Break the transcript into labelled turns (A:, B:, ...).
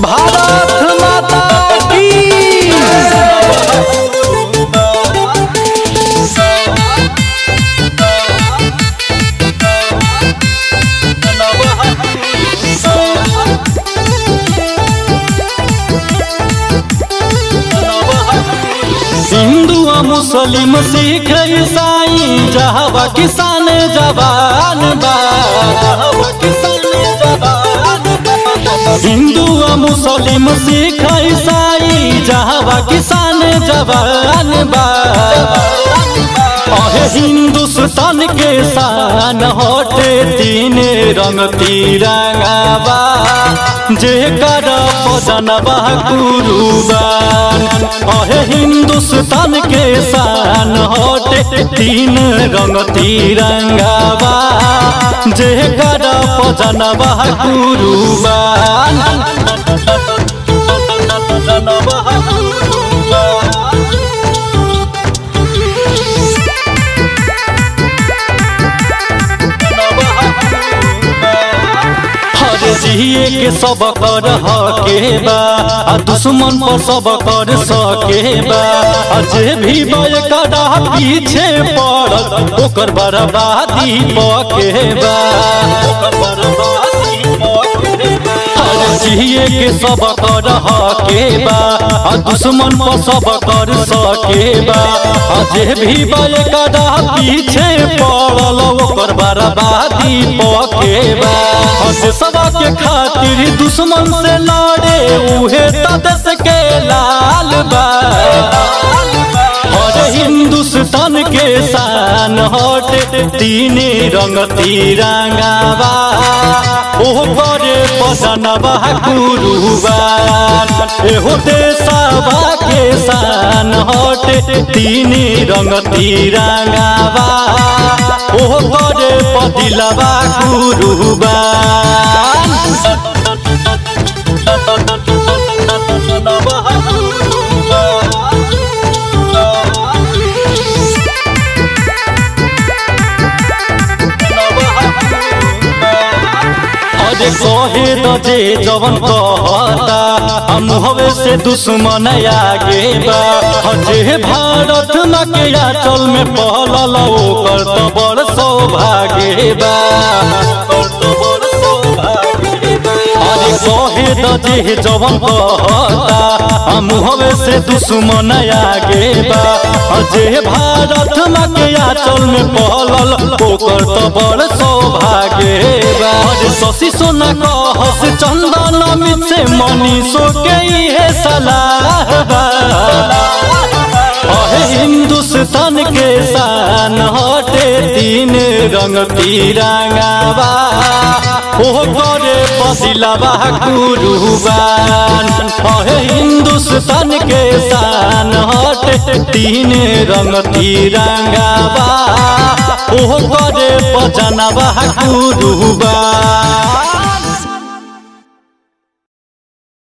A: भारत माता की। हिंदू मुस्लिम सिख ईसाई जहाँ किसान जवान बा। हिंदू मुस्लिम सिख ईसाई जहाँ किसान जवान बा। हिंदुस्तान के शान होटे तीन रंग तिरंगा बा। जेकर जनबा कुर्बान हिंदुस्तान के शान होटे तीन रंग तिरंगा बा। जेकर जनबा कुर्बान जिए के सब कर हके बा दुश्मन पर सब कर सके बा। जे भी बड़ा पीछे पड़ल ओकर बर्बादी पके बा। जिए के सब कर हके बा दुश्मन पर सब कर सके बा। जे भी बड़ा पीछे पड़ल ओकर बर्बादी पके बा। सबा के खातिर दुश्मन से लड़े उहे देश के लाल बा। और हिंदुस्तान के शान होटे तीन रंग तिरंगा बा। ओकर जनबा कुर्बान एहो देशवा के शान होटे तीन रंग तिरंगा बा। ओकर दिलवा कुर्बान कहे दे जवन कहता हम हवे से दुश्मन आगे बा। जे भारत माँ के आंचल में पहलल ओकर तो बड़ सौभाग्य बा। कहे दे जवन कहता हम हवे से दुश्मन आगे बा। जे भारत माँ के आंचल में पहलल ओकर तो बड़ सौभाग्य बा। शशि सोना कहस चंदन अमित से मनीषो के ये सलाह बा। हिंदुस्तान के शान होटे तीन रंग तिरंगा बा। ओकर दिलवा कुर्बान हिंदुस्तान के शान होटे तीन रंग तिरंगा बा। ओकर जनबा कुर्बान।